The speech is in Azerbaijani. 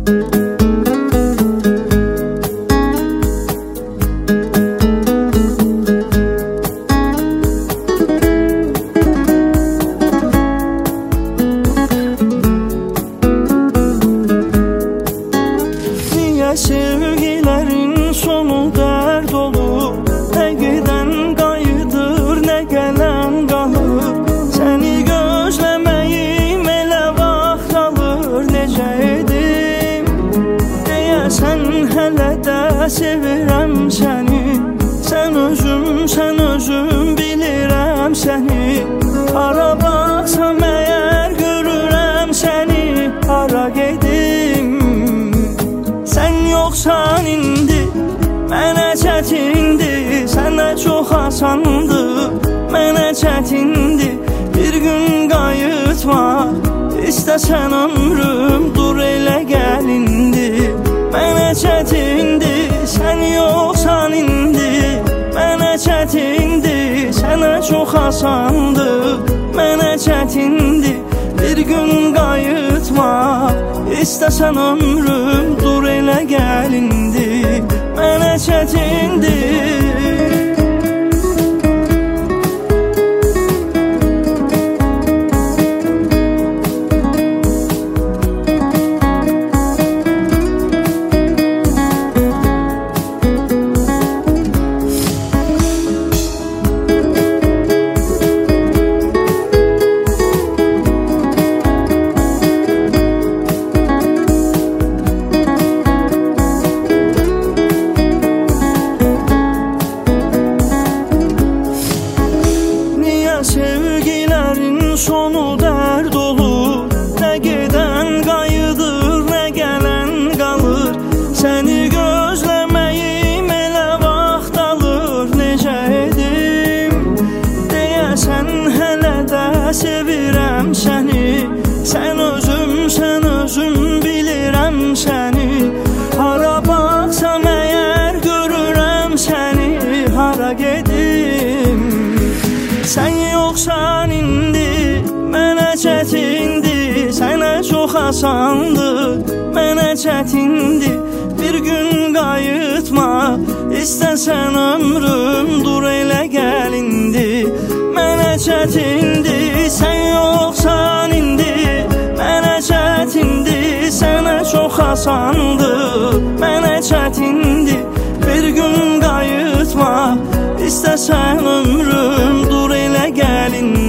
Sevgilerin sonu dert olur. Ne giden qayıdır, ne gelen qalır. Seni gözlemeyim elə vaxt alır. Necə edim deyəsən hələ də sevirəm səni. Sən özüm bilirəm səni. Hara baxsam əgər görürəm səni. Hara gedim sən yoxsan indi, mənə çətindir. Sənə çox asandır, mənə çətindir. Bir gün qayıtmaq istəsən ömrüm, dur elə gəl indi. Mənə çətindir, sən yoxsan indi, mənə çətindir. Sənə çox asandır, mənə çətindir. Bir gün qayıtmaq istəsən ömrüm, dur elə gəl indi. Mənə çətindir. Sevgilerin sonu dert olur. Ne giden qayıdır, ne gelen qalır. Seni gözlemeyim elə vaxt alır. Necə edim deyəsən hələ də sevirəm səni. Sən özüm bilirəm səni. Hara baxsam əgər görürəm səni. Hara gedim sən yoxsan indi, mənə çətindir. Sənə çox asandır, mənə çətindir. Bir gün qayıtmaq istəsən ömrüm, dur elə gəl indi. Mənə çətindir, sən yoxsan indi, mənə çətindir. Sənə çox asandır, mənə çətindir. Bir gün qayıtmaq istəsən ömrüm, dur elə gəl indi.